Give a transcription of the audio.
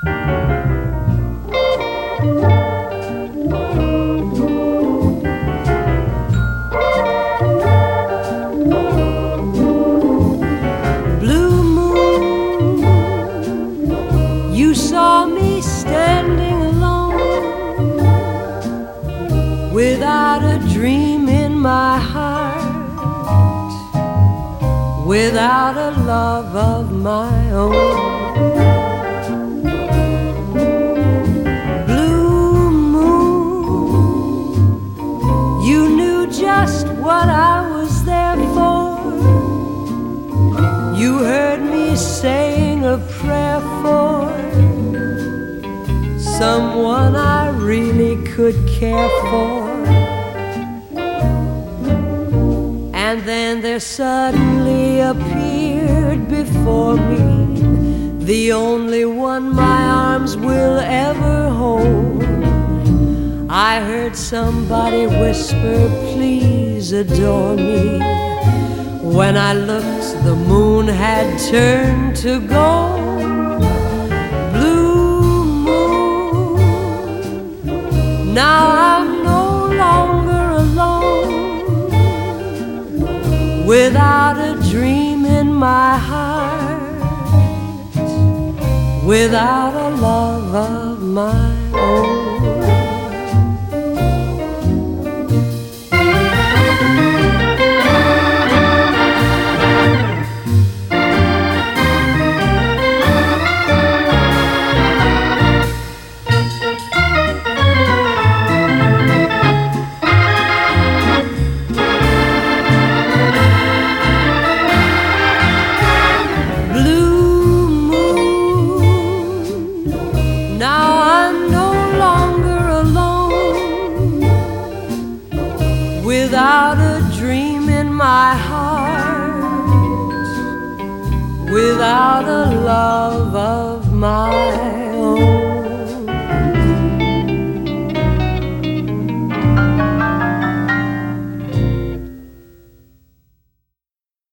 Blue moon, you saw me standing alone, without a dream in my heart, without a love of my own. Blue moon, you knew just what I was there for. You heard me saying a prayer for someone I really could care for. And then there suddenly appeared before me the only one my arms will ever hold. I heard somebody whisper, please adore me. When I looked, the moon had turned to gold. Blue moon, now I'm no longer alone, without a dream in my heart, without a love of my own. Without a dream in my heart, without a love of my